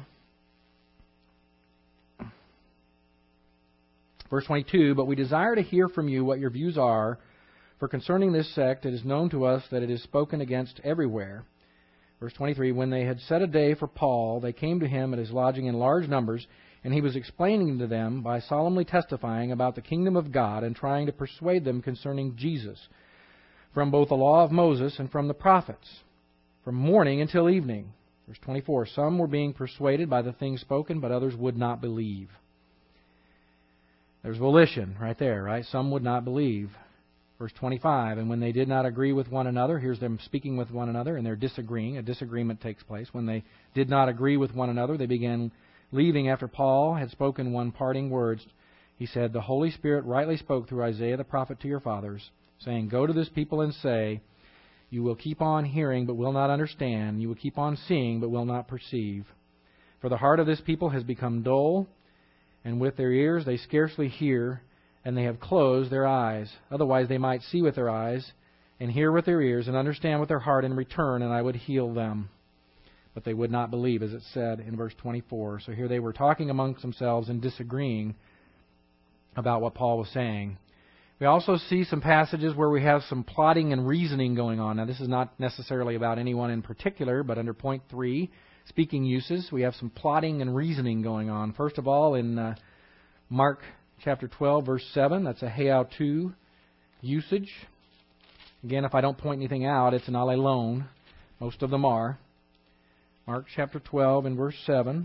verse twenty-two, "But we desire to hear from you what your views are, for concerning this sect it is known to us that it is spoken against everywhere." Verse twenty-three, "When they had set a day for Paul, they came to him at his lodging in large numbers, and he was explaining to them by solemnly testifying about the kingdom of God and trying to persuade them concerning Jesus, from both the law of Moses and from the prophets, from morning until evening." Verse twenty-four, "Some were being persuaded by the things spoken, but others would not believe." There's volition right there, right? Some would not believe. Verse twenty-five, "And when they did not agree with one another," here's them speaking with one another, and they're disagreeing. A disagreement takes place. When they did not agree with one another, they began leaving after Paul had spoken one parting words. He said, "The Holy Spirit rightly spoke through Isaiah the prophet to your fathers, saying, 'Go to this people and say, you will keep on hearing but will not understand. You will keep on seeing but will not perceive. For the heart of this people has become dull, and with their ears they scarcely hear, and they have closed their eyes. Otherwise they might see with their eyes, and hear with their ears, and understand with their heart, and return, and I would heal them.' But they would not believe," as it said in verse twenty-four. So here they were talking amongst themselves and disagreeing about what Paul was saying. We also see some passages where we have some plotting and reasoning going on. Now, this is not necessarily about anyone in particular, but under point three, speaking uses, we have some plotting and reasoning going on. First of all, in uh, Mark chapter twelve, verse seven, that's a how to usage. Again, if I don't point anything out, it's an alone. Most of them are. Mark chapter twelve and verse seven.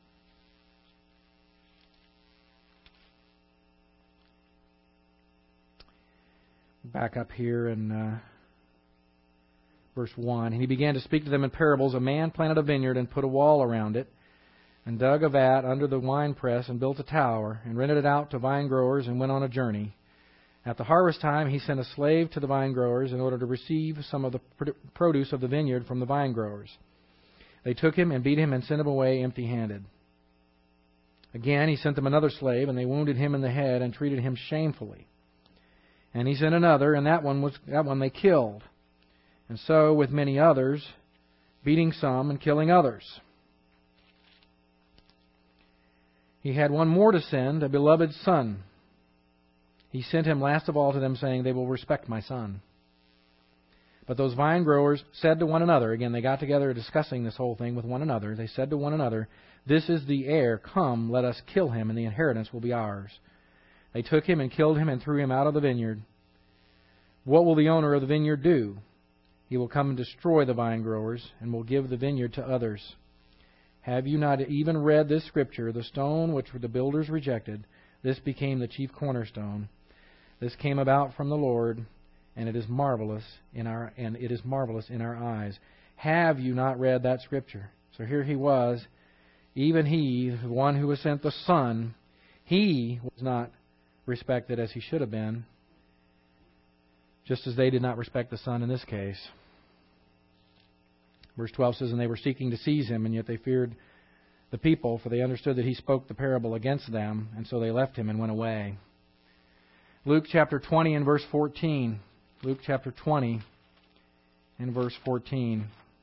Back up here in uh, verse one. "And he began to speak to them in parables. A man planted a vineyard and put a wall around it, and dug a vat under the winepress and built a tower, and rented it out to vine growers and went on a journey. At the harvest time he sent a slave to the vine growers in order to receive some of the produce of the vineyard from the vine growers. They took him and beat him and sent him away empty-handed. Again he sent them another slave, and they wounded him in the head and treated him shamefully. And he sent another, and that one was that one they killed. And so with many others, beating some and killing others. He had one more to send, a beloved son. He sent him last of all to them, saying, 'They will respect my son.' But those vine growers said to one another," again, they got together discussing this whole thing with one another. They said to one another, 'This is the heir. Come, let us kill him, and the inheritance will be ours.' They took him and killed him and threw him out of the vineyard. What will the owner of the vineyard do? He will come and destroy the vine growers, and will give the vineyard to others. Have you not even read this scripture? The stone which the builders rejected, this became the chief cornerstone. This came about from the Lord, and it is marvelous in our and it is marvelous in our eyes. Have you not read that scripture?" So here he was, even he, the one who was sent, the Son, he was not respected as he should have been, just as they did not respect the Son in this case. Verse twelve says, "And they were seeking to seize him, and yet they feared the people, for they understood that he spoke the parable against them, and so they left him and went away." Luke chapter twenty and verse fourteen. Luke chapter twenty and verse fourteen.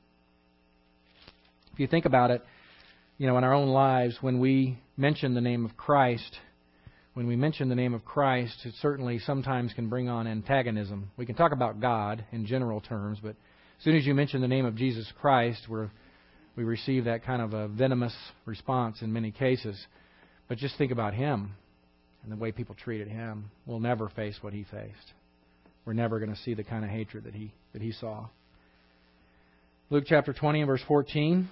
If you think about it, you know, in our own lives, when we mention the name of Christ, when we mention the name of Christ, it certainly sometimes can bring on antagonism. We can talk about God in general terms, but as soon as you mention the name of Jesus Christ, we're we receive that kind of a venomous response in many cases. But just think about Him and the way people treated Him. We'll never face what He faced. We're never going to see the kind of hatred that He that He saw. Luke chapter twenty and verse fourteen.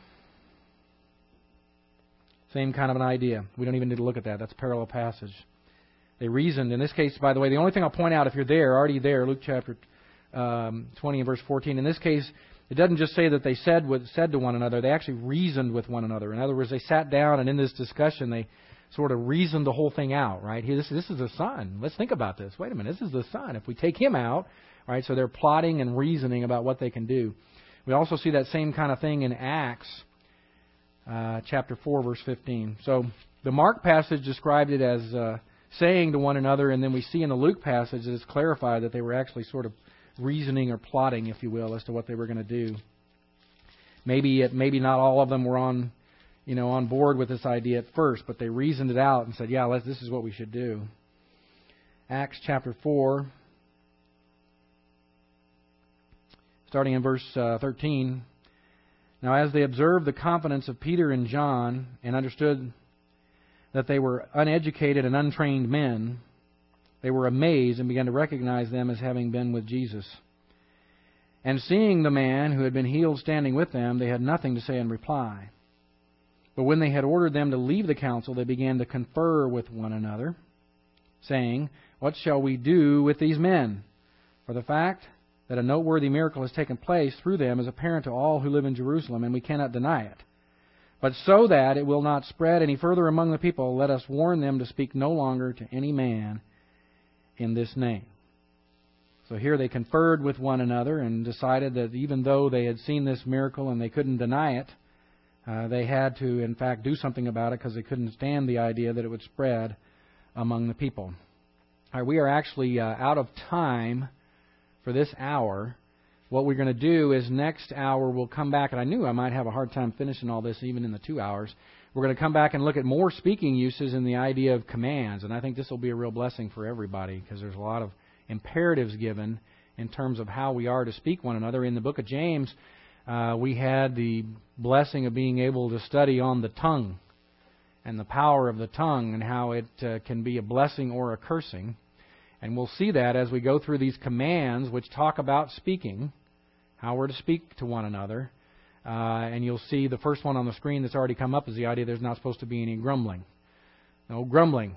Same kind of an idea. We don't even need to look at that. That's a parallel passage. They reasoned. In this case, by the way, the only thing I'll point out, if you're there, already there, Luke chapter um, twenty and verse fourteen. In this case, it doesn't just say that they said what said to one another. They actually reasoned with one another. In other words, they sat down and in this discussion they sort of reasoned the whole thing out. Right? Here, this, this is the Son. Let's think about this. Wait a minute. This is the Son. If we take Him out, right? So they're plotting and reasoning about what they can do. We also see that same kind of thing in Acts uh, chapter four, verse fifteen. So the Mark passage described it as uh, saying to one another, and then we see in the Luke passage that it's clarified that they were actually sort of reasoning or plotting, if you will, as to what they were going to do. Maybe it, maybe not all of them were on, you know, on board with this idea at first, but they reasoned it out and said, "Yeah, let's, this is what we should do." Acts chapter four, starting in verse uh, thirteen. "Now, as they observed the confidence of Peter and John and understood that they were uneducated and untrained men, they were amazed and began to recognize them as having been with Jesus. And seeing the man who had been healed standing with them, they had nothing to say in reply. But when they had ordered them to leave the council, they began to confer with one another, saying, 'What shall we do with these men? For the fact that a noteworthy miracle has taken place through them is apparent to all who live in Jerusalem, and we cannot deny it. But so that it will not spread any further among the people, let us warn them to speak no longer to any man in this name.'" So here they conferred with one another and decided that even though they had seen this miracle and they couldn't deny it, uh, they had to, in fact, do something about it because they couldn't stand the idea that it would spread among the people. All right, we are actually uh, out of time for this hour. What we're going to do is next hour we'll come back, and I knew I might have a hard time finishing all this even in the two hours. We're going to come back and look at more speaking uses in the idea of commands, and I think this will be a real blessing for everybody because there's a lot of imperatives given in terms of how we are to speak one another. In the book of James, uh, we had the blessing of being able to study on the tongue and the power of the tongue and how it uh, can be a blessing or a cursing. And we'll see that as we go through these commands which talk about speaking, how we're to speak to one another. Uh, and you'll see the first one on the screen that's already come up is the idea there's not supposed to be any grumbling. No grumbling.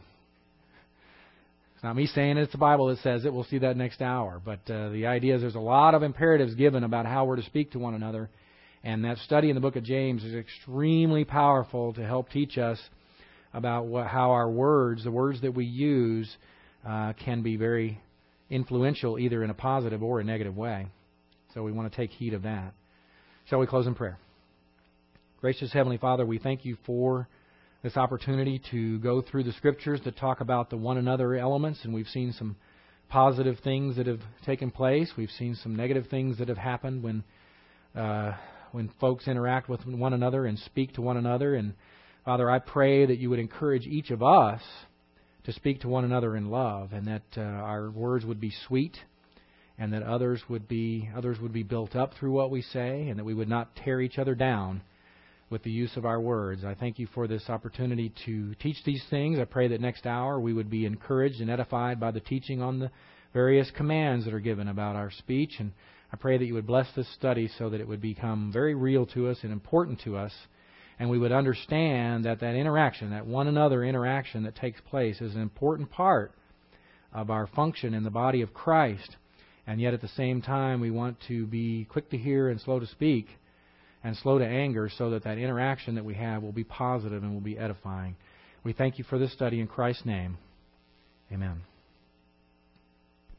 It's not me saying it, it's the Bible that says it. We'll see that next hour. But uh, the idea is there's a lot of imperatives given about how we're to speak to one another. And that study in the book of James is extremely powerful to help teach us about what, how our words, the words that we use, uh, can be very influential either in a positive or a negative way. So we want to take heed of that. Shall we close in prayer? Gracious Heavenly Father, we thank You for this opportunity to go through the Scriptures to talk about the one another elements, and we've seen some positive things that have taken place. We've seen some negative things that have happened when uh, when folks interact with one another and speak to one another. And Father, I pray that You would encourage each of us to speak to one another in love, and that uh, our words would be sweet, and that others would be others would be built up through what we say, and that we would not tear each other down with the use of our words. I thank You for this opportunity to teach these things. I pray that next hour we would be encouraged and edified by the teaching on the various commands that are given about our speech. And I pray that You would bless this study so that it would become very real to us and important to us, and we would understand that that interaction, that one another interaction that takes place is an important part of our function in the body of Christ. And yet at the same time we want to be quick to hear and slow to speak and slow to anger, so that that interaction that we have will be positive and will be edifying. We thank You for this study in Christ's name. Amen.